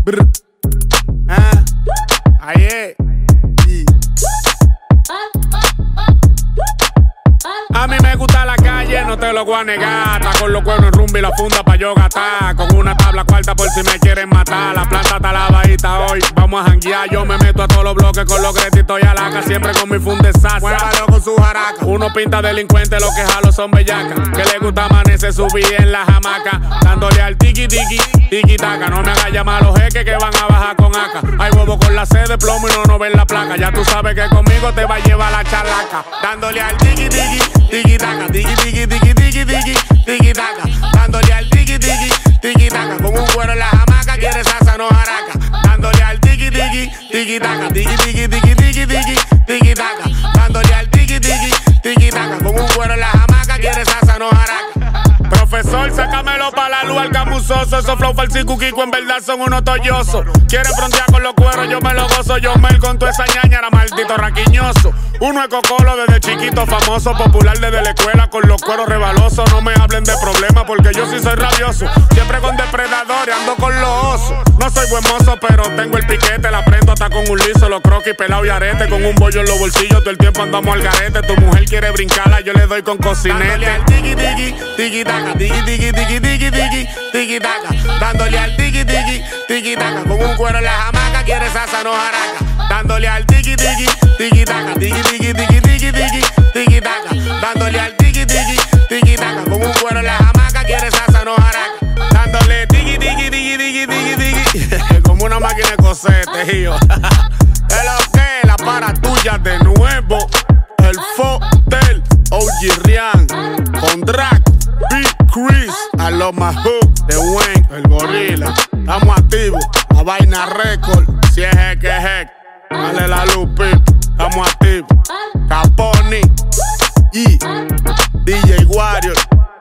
Brr. Ahí es. A mí me gusta la calle, no te lo voy a negar. Está con los cuernos en rumba y la funda pa' yo gastar. Con una tabla cuarta por si me quieren matar. La planta está lavadita hoy, vamos a janguear. Yo me meto a todos los bloques con los créditos y alaca. Siempre con mi funde sasa, muévalo con su jaraca. Uno pinta delincuente, los que jalo son bellacas. Que le gusta amanecer, subir en la hamaca. Dándole al tiki tiki, tiki taka. No me hagas llamar a los jeques que van a bajar con acá. Hay huevo con la C de plomo y no ven la placa. Ya tú sabes que conmigo te va a llevar la chalaca. Dándole al tiki tiki, tiki taka, tiki tiki tiki tiki tiki tiki taka. Dándole al tiki tiki tiki taka. Con un cuero en la hamaca, quiere salsa, no jaraca. Dándole al tiki tiki tiki taka, tiki tiki tiki tiki tiki tiki taka. Dándole al tiki tiki tiki taka. Con un cuero en la hamaca, quiere salsa, no jaraca. Profesor, sácamelo pa' la luz al camusoso. Esos flow falsico Kiko en verdad son unos tollosos. Quieren frontear con los cueros, yo me lo gozo. Yo mel con toda esa ñañara, maldito raquiñoso. Uno es cocolo desde chiquito, famoso, popular desde la escuela, con los cueros rebalosos. No me hablen de problemas porque yo sí soy rabioso. Siempre con depredadores, ando con los osos. No soy buen mozo, pero tengo el piquete. La prendo hasta con un liso, los croquis, pelado y arete. Con un bollo en los bolsillos, todo el tiempo andamos al garete. Tu mujer quiere brincarla, yo le doy con cocinete. Dándole al tiki tiki, tiki taka, tiki tiki tiki tiki tiki tiki taka. Dándole al tiki tiki, tiki taka. Con un cuero en la hamaca, quiere salsa, no jaraca. Dándole al tiki tiki, tiki taka, tiki tiki tiki tiki tiki tiki taka. Dándole al tiki tiki, tiki taka. Con un cuero en la hamaca, quiere salsa, no jaraca. Dándole tiki tiki tiki tiki tiki tiki. Como una máquina de coser, tejido. Es lo que la para tuya de nuevo. El Fotel, OG Rian, con Drac, Big Chris, Aloma Hook, The Wayne, el Gorila. Estamos activos, la vaina récord. Si es heck, es heck. Dale la luz, pip. Estamos activos. Caponi y DJ Warrior,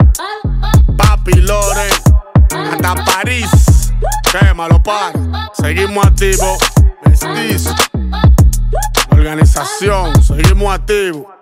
Papi Loren, hasta París. Quémalo, para. Seguimos activos. Mestizo. Organización, seguimos activos.